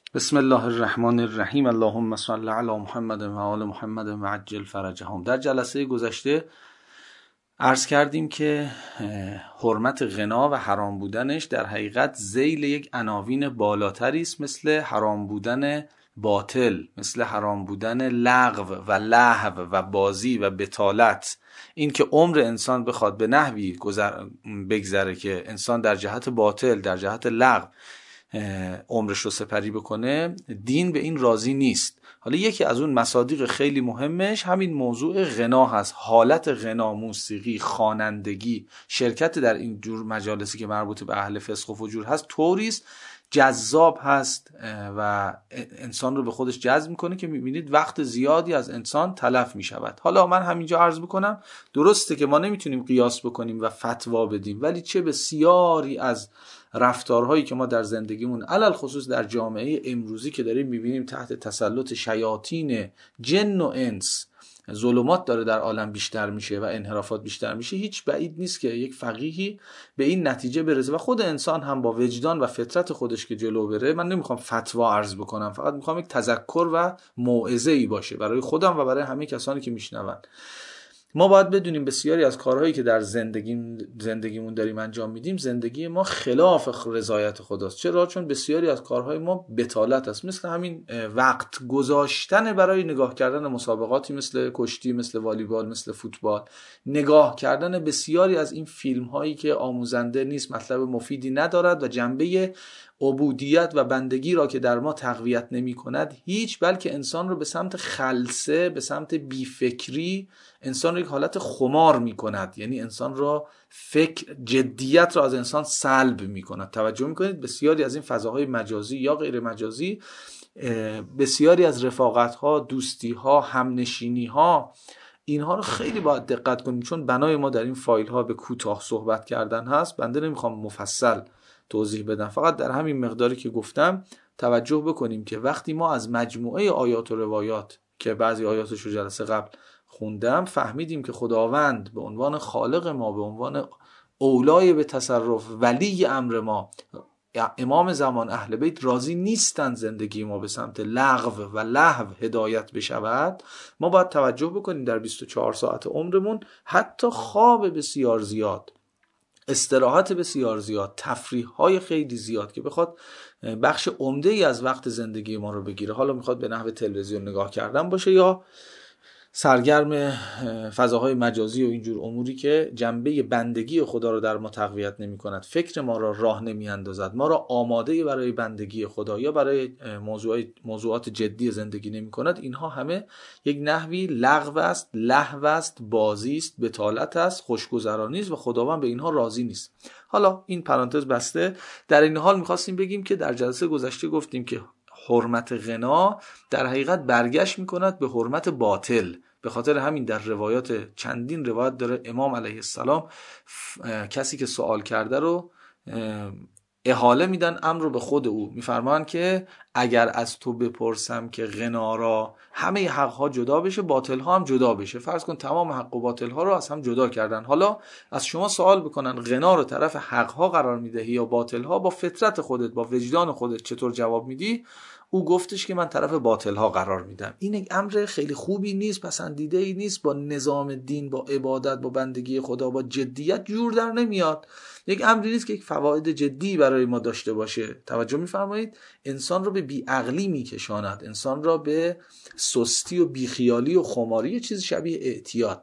بسم الله الرحمن الرحیم. اللهم صل علی محمد و آل محمد و عجل فرجهم. در جلسه گذشته عرض کردیم که حرمت غنا و حرام بودنش در حقیقت ذیل یک عناوین بالاتری است، مثل حرام بودن باطل، مثل حرام بودن لغو و لهو و بازی و بطالت. این که عمر انسان بخواد به نحوی بگذره که انسان در جهت باطل، در جهت لغو عمرش رو سپری بکنه، دین به این راضی نیست. حالا یکی از اون مصادیق خیلی مهمش همین موضوع غنا هست. حالت غنا، موسیقی، خوانندگی، شرکت در این جور مجالسی که مربوط به اهل فسق و فجور هست طوریست جذاب هست و انسان رو به خودش جذب میکنه که میبینید وقت زیادی از انسان تلف میشود. حالا من همینجا عرض بکنم درسته که ما نمیتونیم قیاس بکنیم و فتوا بدیم، ولی چه بسیاری از رفتارهایی که ما در زندگیمون علل خصوص در جامعه امروزی که داریم میبینیم تحت تسلط شیاطین جن و انس ظلمات داره در عالم بیشتر میشه و انحرافات بیشتر میشه، هیچ بعید نیست که یک فقیهی به این نتیجه برسه و خود انسان هم با وجدان و فطرت خودش که جلو بره. من نمیخوام فتوا عرض بکنم، فقط میخوام یک تذکر و موعظه ای باشه برای خودم و برای همه کسانی که میشنون. ما باید بدونیم بسیاری از کارهایی که در زندگیمون داریم انجام میدیم، زندگی ما خلاف رضایت خداست. چرا؟ چون بسیاری از کارهای ما بطالت است، مثل همین وقت گذاشتن برای نگاه کردن مسابقاتی مثل کشتی، مثل والیبال، مثل فوتبال، نگاه کردن بسیاری از این فیلم هایی که آموزنده نیست، مطلب مفیدی ندارد و جنبه عبودیت و بندگی را که در ما تقویت نمی کند هیچ، بلکه انسان رو به سمت خلسه، به سمت بیفکری، انسان رو یک حالت خمار می کند. یعنی انسان را جدیت را از انسان سلب می کند. توجه می کنید بسیاری از این فضاهای مجازی یا غیر مجازی، بسیاری از رفاقت ها، دوستی ها، همنشینی ها، اینها رو خیلی باید دقت کنیم، چون بنای ما در این فایل ها به کوتاه صحبت کردن هست. بنده نمیخوام مفصل توضیح بدم، فقط در همین مقداری که گفتم توجه بکنیم که وقتی ما از مجموعه آیات و روایات که بعضی آیاتش رو جلسه قبل خوندم فهمیدیم که خداوند به عنوان خالق ما، به عنوان اولای به تصرف، ولی امر ما، امام زمان، اهل بیت راضی نیستند زندگی ما به سمت لغو و لهو هدایت بشود، ما باید توجه بکنیم در 24 ساعت عمرمون حتی خواب بسیار زیاد، استراحت بسیار زیاد، تفریح های خیلی زیاد که بخواد بخش عمده ای از وقت زندگی ما رو بگیره، حالا میخواد به نحو تلویزیون نگاه کردن باشه یا سرگرم فضاهای مجازی و اینجور اموری که جنبه بندگی خدا رو در ما تقویت نمی کند، فکر ما را راه نمی اندازد، ما را آماده برای بندگی خدا یا برای موضوعات جدی زندگی نمی کند. اینها همه یک نحوی لغو است، لهو است، بازی است، بطالت است، خوشگذرانی است و خداوند به اینها راضی نیست. حالا این پرانتز بسته. در این حال می‌خواستیم بگیم که در جلسه گذشته گفتیم که حرمت غنا در حقیقت برگشت میکند به حرمت باطل. به خاطر همین در روایات، چندین روایت داره، امام علیه السلام کسی که سوال کرده رو احاله میدن امر رو به خود او، میفرمان که اگر از تو بپرسم که غنا را همه حقها جدا بشه، باطلها هم جدا بشه، فرض کن تمام حق و باطلها رو از هم جدا کردن، حالا از شما سوال بکنن غنا رو طرف حقها قرار میدهی یا باطلها، با فطرت خودت، با وجدان خودت چطور جواب میدی؟ او گفتش که من طرف باطلها قرار میدم. این یک امر خیلی خوبی نیست، پسندیده ای نیست، با نظام دین، با عبادت، با بندگی خدا، با جدیت جور در نمیاد. یک امری نیست که یک فواید جدی برای ما داشته باشه. توجه میفرمایید؟ انسان رو به بیعقلی میکشاند، انسان را به سستی و بیخیالی و خماری، چیز شبیه اعتیاد،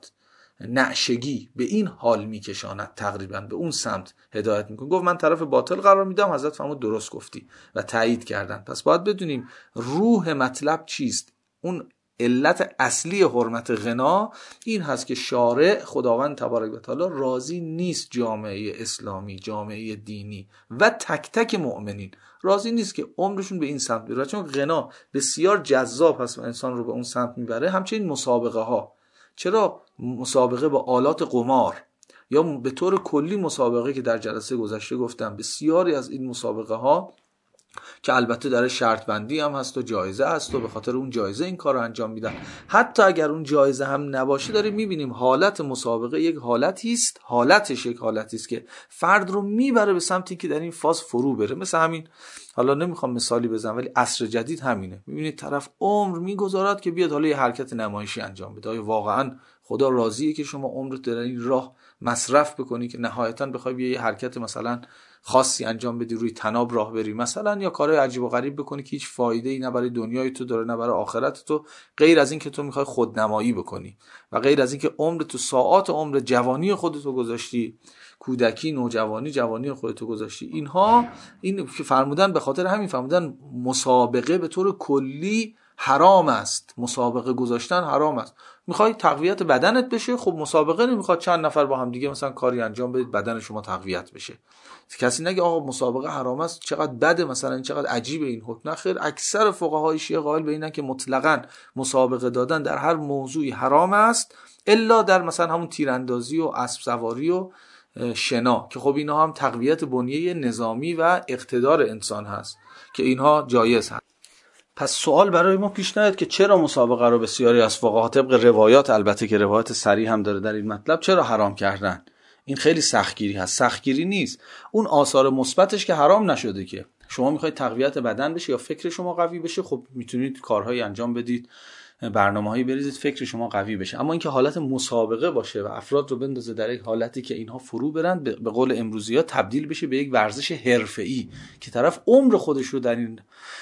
نعشگی، به این حال میکشاند، تقریبا به اون سمت هدایت میکنه. گفت من طرف باطل قرار میدم، حضرت فرمود درست گفتی و تایید کردن. پس باید بدونیم روح مطلب چیست. اون علت اصلی حرمت غنا این هست که شارع، خداوند تبارک و تعالی راضی نیست جامعه اسلامی، جامعه دینی و تک تک مؤمنین راضی نیست که عمرشون به این سمت بره، چون غنا بسیار جذاب هست و انسان رو به اون سمت میبره. همچنین مسابقه ها، چرا مسابقه با آلات قمار یا به طور کلی مسابقه که در جلسه گذشته گفتم بسیاری از این مسابقه ها که البته در شرط بندی هم هست و جایزه هست و به خاطر اون جایزه این کار رو انجام میدن. حتی اگر اون جایزه هم نباشه، داریم میبینیم حالت مسابقه یک حالتی است، حالتش یک حالتی است که فرد رو میبره به سمتی که در این فاز فرو بره. مثل همین، حالا نمیخوام مثالی بزنم ولی عصر جدید همینه. میبینید طرف عمر میگذارد که بیاد حالا یه حرکت نمایشی انجام بده. واقعا خدا راضیه که شما عمرت در این راه مصرف بکنی که نهایتاً بخوای یه حرکت مثلا خاصی انجام بدی، روی تناب راه بری مثلا، یا کارهای عجیب و غریب بکنی که هیچ فایده‌ای نه برای دنیای تو داره نه برای آخرت تو، غیر از این که تو میخوای خودنمایی بکنی و غیر از این که عمر تو، ساعات عمر جوانی خودتو گذاشتی، کودکی، نوجوانی، جوانی خودتو گذاشتی. این که فرمودن، به خاطر همین فرمودن مسابقه به طور کلی حرام است. مسابقه گذاشتن حرام است. میخوای تقویت بدنت بشه، خب مسابقه نمیخواد چند نفر با هم دیگه مثلا کاری انجام بدید بدن شما تقویت بشه. کسی نگه آقا مسابقه حرام است، چقدر بده، مثلا این چقدر عجیبه این حکم. نخیر، اکثر فقهای شیعه قائل به اینن که مطلقاً مسابقه دادن در هر موضوعی حرام است، الا در مثلا همون تیراندازی و اسب سواری و شنا، که خب اینها هم تقویت بنیه نظامی و اقتدار انسان هست که اینها جایز هست. پس سوال برای ما پیش نیاد که چرا مسابقه رو بسیاری از فقها طبق روایات، البته که روایات صریح هم داره در این مطلب، چرا حرام کردن؟ این خیلی سختگیری هست. سختگیری نیست، اون آثار مثبتش که حرام نشده. که شما میخواید تقویت بدن بشه یا فکر شما قوی بشه، خب میتونید کارهایی انجام بدید، برنامه‌هایی بریزید فکر شما قوی بشه. اما اینکه حالت مسابقه باشه و افراد رو بندازه در یک حالتی که اینها فرو برن، به قول امروزی‌ها تبدیل بشه به یک ورزش حرفه‌ای که طرف عمر خودش رو در این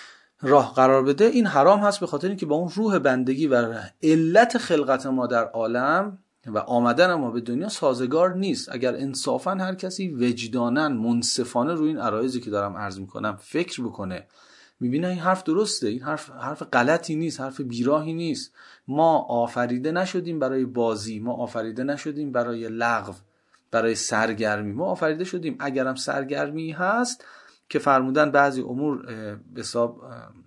راه قرار بده، این حرام هست. به خاطر اینکه با اون روح بندگی و علت خلقت ما در عالم و آمدن ما به دنیا سازگار نیست. اگر انصافا هر کسی وجداناً منصفانه روی این عرایضی که دارم عرض میکنم فکر بکنه، میبینه این حرف درسته، این حرف غلطی نیست، حرف بیراهی نیست. ما آفریده نشدیم برای بازی، ما آفریده نشدیم برای لغو، برای سرگرمی. ما آفریده شدیم، اگرم سرگرمی هست که فرمودن بعضی امور به حساب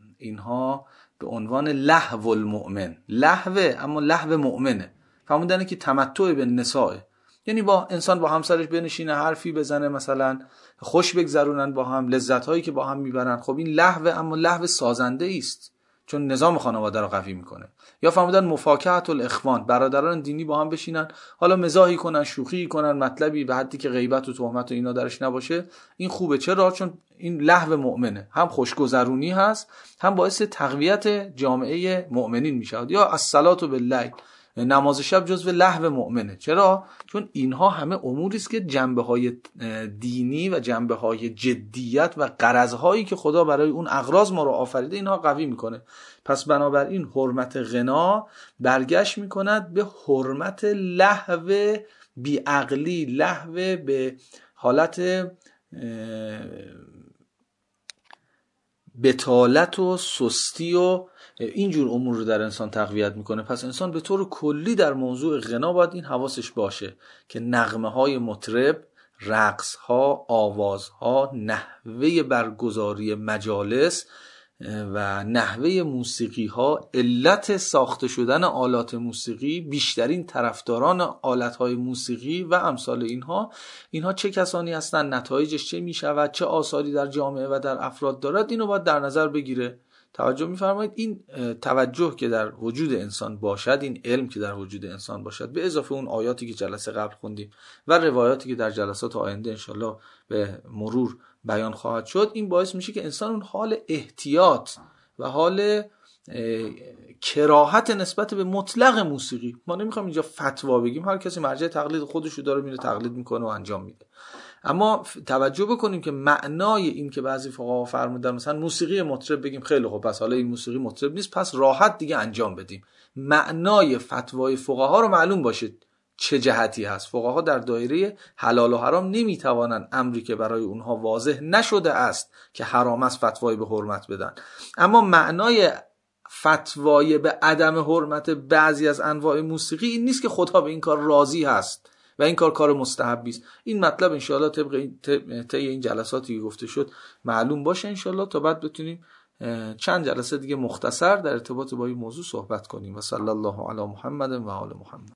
اینها به عنوان لهو المؤمن، لهوه اما لهو مؤمنه. فرمودن که تمتع به نساء، یعنی با انسان با همسرش بنشینه حرفی بزنه، مثلا خوش بگذرونن با هم، لذت هایی که با هم میبرن. خب این لهو اما لهو سازنده است، چون نظام خانواده رو قوی میکنه. یا فرمودن مفاکهة الاخوان، برادران دینی با هم بشینن، حالا مزاحی کنن، شوخی کنن، مطلبی به حدی که غیبت و تهمت و اینا درش نباشه، این خوبه. چرا؟ چون این لهو مؤمنه، هم خوشگذرونی هست، هم باعث تقویت جامعه مؤمنین میشه. یا الصلاة باللیل، نماز شب جزو لهو مؤمنه. چرا؟ چون اینها همه اموری است که جنبه‌های دینی و جنبه‌های جدیت و غرض‌هایی که خدا برای اون اغراض ما رو آفریده اینها قوی میکنه. پس بنابراین حرمت غنا برگشت میکند به حرمت لهو بیعقلی، لهو به حالت بتالت و سستی و اینجور امور رو در انسان تقویت میکنه. پس انسان به طور کلی در موضوع غنا باید این حواسش باشه که نغمه های مطرب، رقص ها، آواز ها، نحوه برگزاری مجالس و نحوه موسیقی ها، علت ساخته شدن آلات موسیقی، بیشترین طرفداران آلات های موسیقی و امثال اینها چه کسانی هستند، نتایجش چه میشود، چه آثاری در جامعه و در افراد دارد، اینو باید در نظر بگیره. توجه می‌فرمایید؟ این توجه که در وجود انسان باشد، این علم که در وجود انسان باشد، به اضافه اون آیاتی که جلسه قبل خوندیم و روایاتی که در جلسات آینده انشالله به مرور بیان خواهد شد، این باعث میشه که انسان اون حال احتیاط و حال کراهت نسبت به مطلق موسیقی، ما نمیخوام اینجا فتوا بگیم، هر کسی مرجع تقلید خودشو داره، میره تقلید میکنه و انجام میده، اما توجه بکنیم که معنای این که بعضی فقها فرمودن مثلا موسیقی مطرب، بگیم خیلی خب پس حالا این موسیقی مطرب نیست، پس راحت دیگه انجام بدیم. معنای فتوای فقها رو معلوم باشه چه جهتی هست. فقها در دایره حلال و حرام نمیتوانند امری که برای اونها واضح نشده است که حرام است فتوای به حرمت بدن، اما معنای فتوای به عدم حرمت بعضی از انواع موسیقی این نیست که خدا به این کار راضی هست و این کار مستحبی است. این مطلب انشاءالله طبق طی این جلساتی که گفته شد معلوم باشه انشاءالله، تا بعد بتونیم چند جلسه دیگه مختصر در ارتباط با این موضوع صحبت کنیم. و صلی الله علی محمد و آل محمد.